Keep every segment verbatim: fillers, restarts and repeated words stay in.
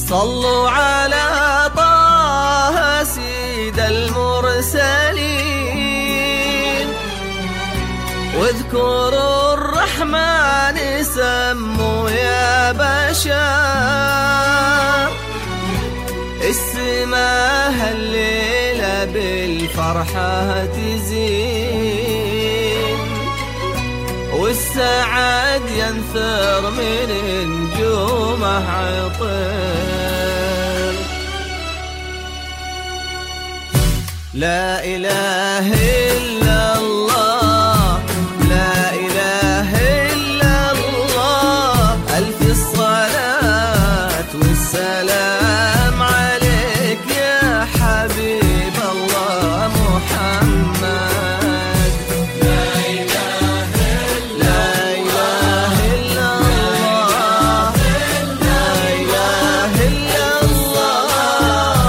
صلوا على طه سيد المرسلين، واذكروا الرحمن سموا يا بشر. السماء الليلة بالفرحة تزين، والسعد ينثر من نجومه عطر. لا إله إلا الله، لا إله إلا الله، ألف الصلاة والسلام عليك يا حبيب الله محمد. لا إله إلا الله، لا إله إلا الله،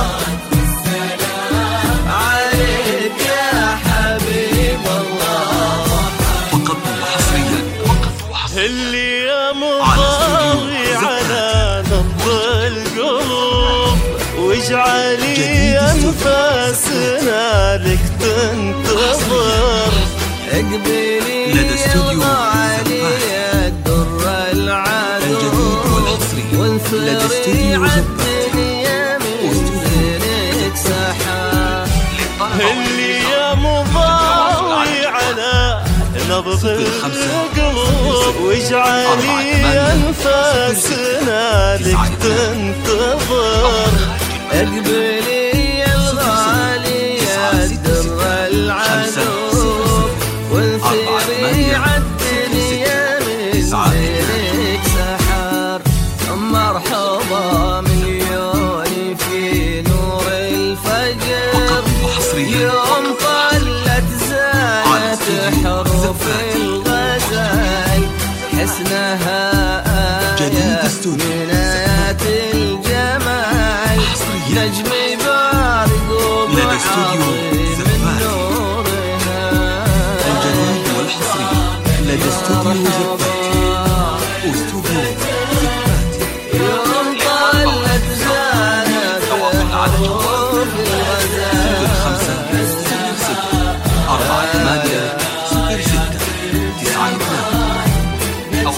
عليك يا حبيب الله. فقط وحصريا، فقط وحصريا اللي يا مضاوي على نبض القلوب، واجعلي أنفاسنا لك تنتظر. اقبلي لدى استوديو علي الدر العذوب، وانثري عالدنيا من زينك سحاب. اللي يا مضاوي على نبض القلوب، واجعلي أنفاسنا لك تنتظر. اقبلي يا الغالي الدر العذوب، وانثري عالدنيا من زينك سحار. مرحبا مليون في نور الفجر، يوم طلت زانت حروف الغزال، حسنها آية من آيات الجمال. نجم بارق وعظيم من نورها. الجديد والحصري لدى استوديو زباتي. استوديو زباتي يوم طلت زانت حروف الغزال. خمسة صفر ستة أربعة ثمانية صفر ستة تسعة اثنان أو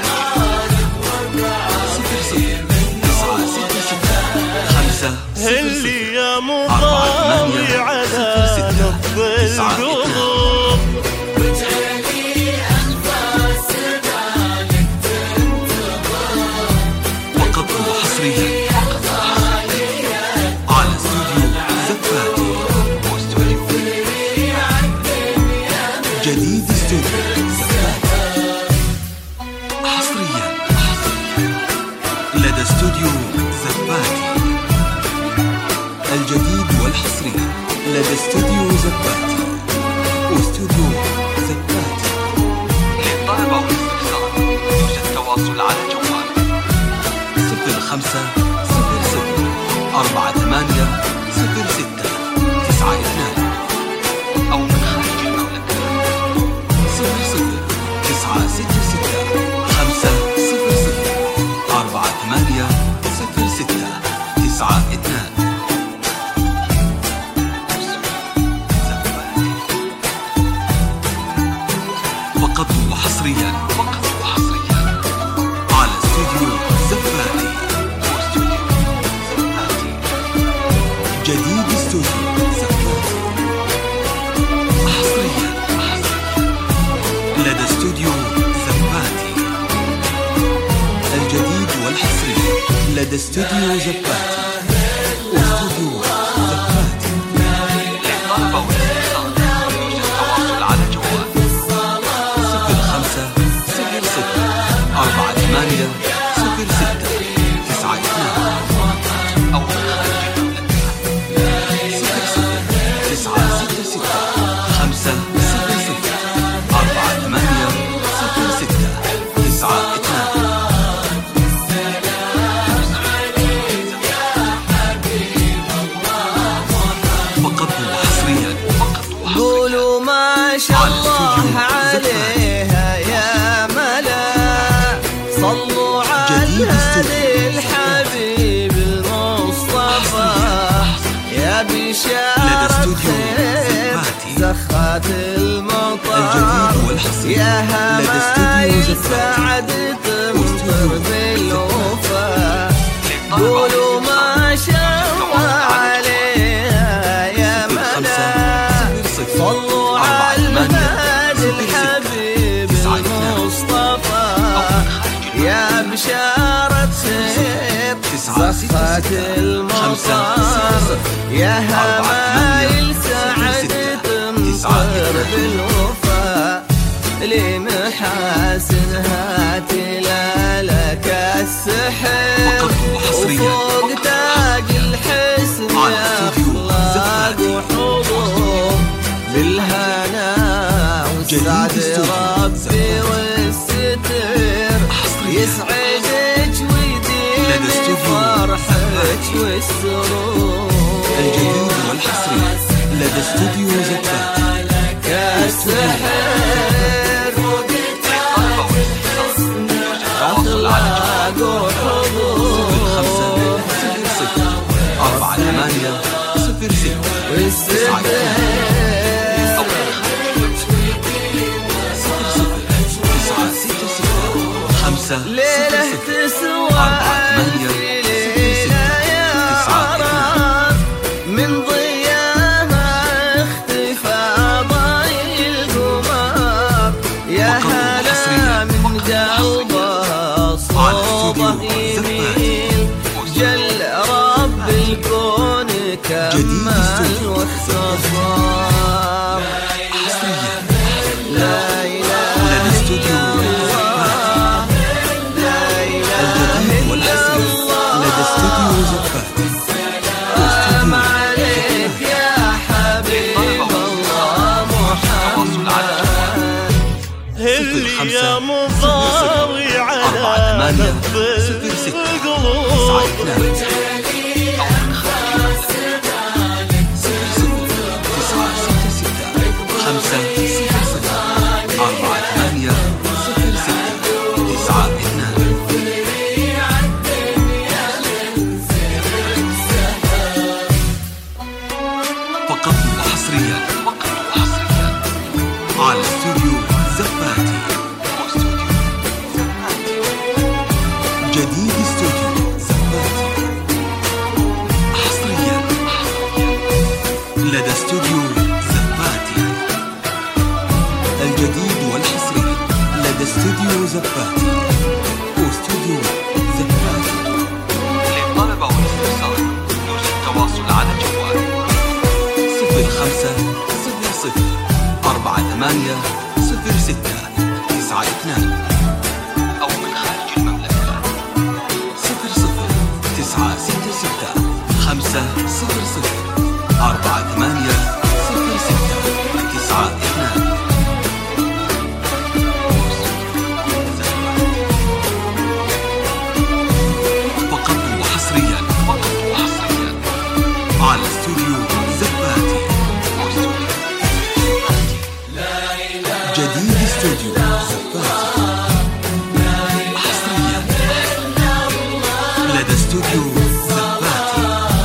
صفر صفر تسعة ستة ستة خمسة. اللي يا مضاوي على نبض القلوب، فقط وحصريا على استوديو زباتي. واستوديو جديد استوديو زباتي حصريا لدى استوديو زباتي. الجديد والحصري لدى استوديو زباتي. واستوديو زباتي. للطلبة والاستفسار يوجد التواصل على جوال صفر خمسة صفر صفر أربعة ثمانية صفر ستة تسعة اثنان أو من خارج المملكة صفر صفر تسعة ستة ستة خمسة صفر صفر أربعة ثمانية صفر ستة تسعة اثنان. فقط وحصريا، فقط وحصريا على استوديو زباتي. واستوديو زباتي جديد استوديو زباتي حصريا لدى استوديو زباتي. الجديد والحصري لدى استوديو زباتي. واستوديو زباتي. للطلبة والاستفسار يوجد التواصل على جوال صفر خمسة صفر ستة أربعة ثمانية صفر ستة تسعة اثنان أو من خارج المملكة صفر صفر تسعة ستة ستة خمسة صفر صفر أربعة ثمانية صفر ستة تسعة اثنان. فقط وحصريا، فقط وحصريا. قولوا ما شاء الله عليها يا ملا، صلوا على الهادي الحبيب زخات المطر الجديد والحصري يا هما سعد تمطر بالوفا قولوا ما شاء الله عليها يا مدى صلوا على الهادي الحبيب المصطفى يا بشارة خير زخات المطر يا همايل سعد تمطر بالوفا لمحاسنها تلالك السحر وفوق تاج الحسن أخلاق وحضور بالهنا والسعد ربي والستر يسعدك ويديم فرحك والسرور الجديد والحصري لدى استوديو زفات كالسحر أخلاق وحضور أربعة ثمانية صفر ستة والسحر خمسة ليلة تسوى ألف ليلة يا عرب من ضياها اختفى ضاي القمر يا هلا من قلبها صوبه يميل جل رب الكون كمل واختصار لا إله إلا الله لا إله إلا الله سلام عليك يا حبيب الله محمد اللي يا مضاوي على نبض القلوب فقط وحصريا على استوديو زفاتي جديد استوديو زفاتي حصريا لدى استوديو زفاتي الجديد والحصري لدى استوديو زفاتي واستوديو زفاتي للطلبة والاستفسار يرجى التواصل على جوال صفر خمسة صفر صفر أربعة ثمانية صفر ستة تسعة اثنان أو من خارج المملكة صفر صفر تسعة ستة ستة خمسة صفر صفر أربعة ثمانية صفر ستة تسعة اثنان فقط وحصريا فقط وحصريا على استوديو زفاتي جديد استوديو زفاتي حصريا لدى استوديو زفاتي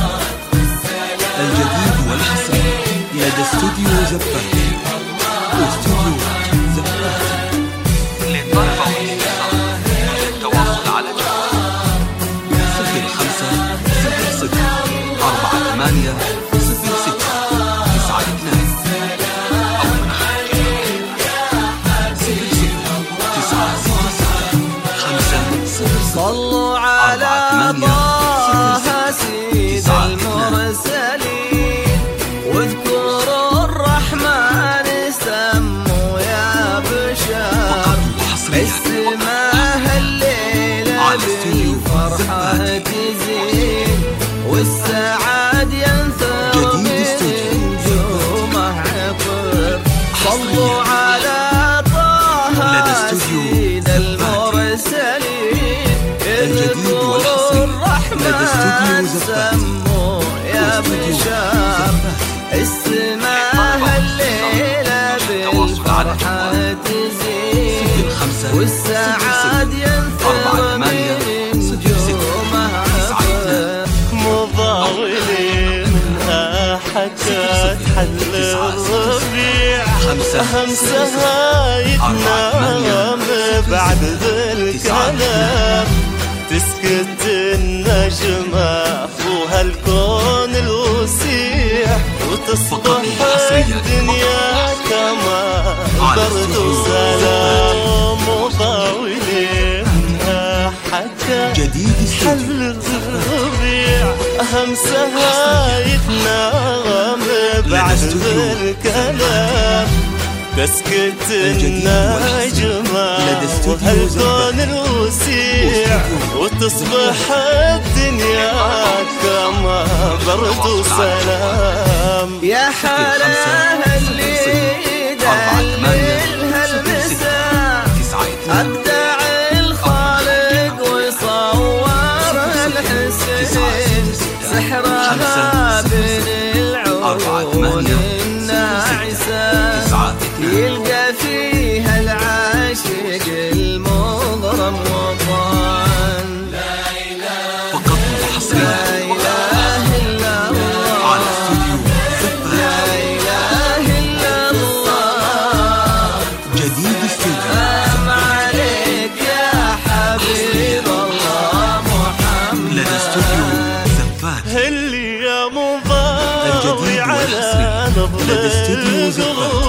الجديد والحصري لدى استوديو زفاتي واستوديو زفاتي للطلبة والاستفسار يرجى التواصل على جوال صفر خمسة صفر صفر أربعة ثمانية صفر ستة تسعة اثنان أو من خارج صفر صفر تسعة ستة ستة خمسة صفر صلوا على طه سيد المرسلين واذكروا الرحمن سموا يا بشر اسمها الليلة بالفرحة تزين والسعاد ينثر من نجومه عطر صلوا على طه سيد المرسلين اذكروا الرحمن سموا يا بشر اسمها الليلة بالفرحة تزين والسعاد ينثر من نجومه عطر مضاولين حتى تحل الربيع همسها يتنام بعد ذا الكلام، تسكت النجمة وهالكون الوسيع، وتصبح الدنيا كما برد وسلام، وطاولينها حتى حل الربيع. همسها يتنام بعد ذا الكلام، تسكت النجمة وهالكون الوسيع، وتصبح الدنيا كما برد وسلام. يا حلاها اللي دللها المساء، أبدع الخالق وصورها الحسين، سحرها بين العيون الناعسة، يلقى فيها العاشق المغرم وطن. لا إله فقط لا إله إلا الله على استوديو لا إله إلا الله. جديد استوديو سلام عليك يا حبيب الله محمد. لدى استوديو زفات اللي يا مضاوي على نبض القلوب.